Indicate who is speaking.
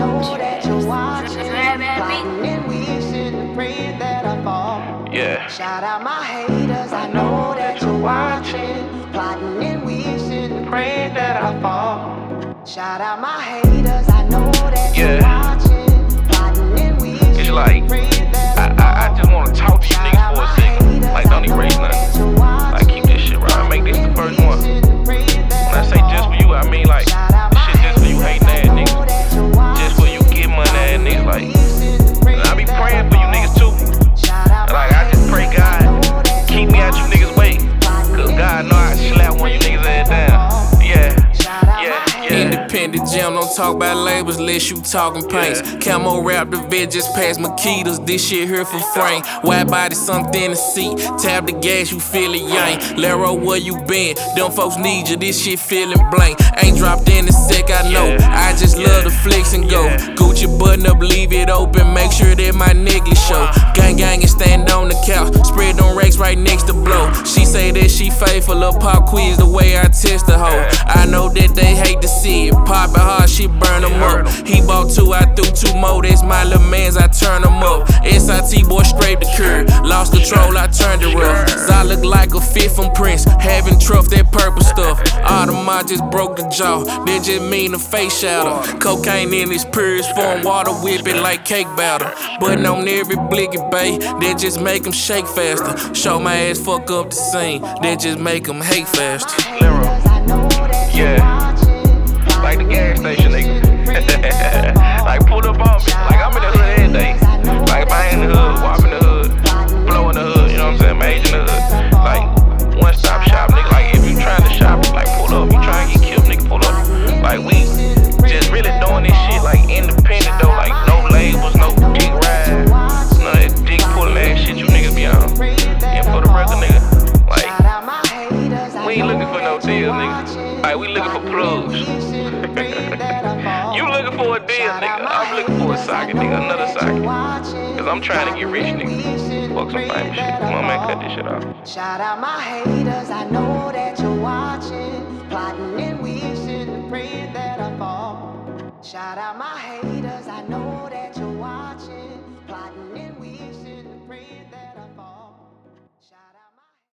Speaker 1: know that you're watching, plotting and wishing and praying that I fall.
Speaker 2: Yeah.
Speaker 1: Shout out my haters, I know that you're watching, plotting and wishing and praying that I fall. Shout out my haters, I know that you're watching, plotting and wishing.
Speaker 2: It's like I just wanna talk to you niggas for a second. Like, don't erase nothing. Like, keep this shit right. Make this the first one. When I say just for you, I mean like this shit just for you hating ass niggas. Just for you get money ass niggas. Like, I be praying for you niggas too. Like, I just pray God keep me out you niggas' way. Cause God know I slap one of you niggas ass down.
Speaker 3: Independent Jim, don't talk about labels unless you talking paints. Camo rap the vid just past Makitas, this shit here for frame. Wide body sunk in the seat, tap the gas, you feel it yank. Laro, where you been? Them folks need you, this shit feeling blank. Ain't dropped in a sec, I know. I just love the flex and go. Gucci button up, leave it open, make sure that my necklace show. Gang and stand on the couch, spread on racks right next to blow. She say that she faithful, up pop quiz the way I test the hoe. I know that they hate to see it, poppin' hard, she burn them up. He bought two, I threw two more, that's my little mans, I turn them up. SIT boy straight the curb, lost control, I turned it rough. I look like a fifth from Prince, having truff that purple stuff. Audemars just broke the jaw, that just mean a face shadow. Cocaine in his purest form, water whip it like cake batter. Button on every blicky bay, that just make him shake faster. Show my ass fuck up the scene, that just make him hate faster.
Speaker 2: Like the gas station nigga. Like, pull up on me. Like, I'm in the hood every day. Like, if I ain't in the hood, walk in the hood, blow in the hood, you know what I'm saying? Major in the hood. Like, one stop shop, nigga. Like, if you trying to shop, like, pull up. You trying to get killed, nigga, pull up. Like, we just really doing this shit, like, independent though. Like, no labels, no dick ride. None of that dick pulling ass shit you niggas be on. And for the record, nigga, like, we ain't looking for no deals, nigga. Like, we looking for plugs. You looking for a deal, nigga. I'm looking for a socket, nigga. Another socket. Cause I'm trying to get rich, nigga. Fuck some famous shit. Come on, man, cut this shit off.
Speaker 1: Shout out my haters, I know that you're watching, plotting and wishing and praying that I fall. Shout out my haters.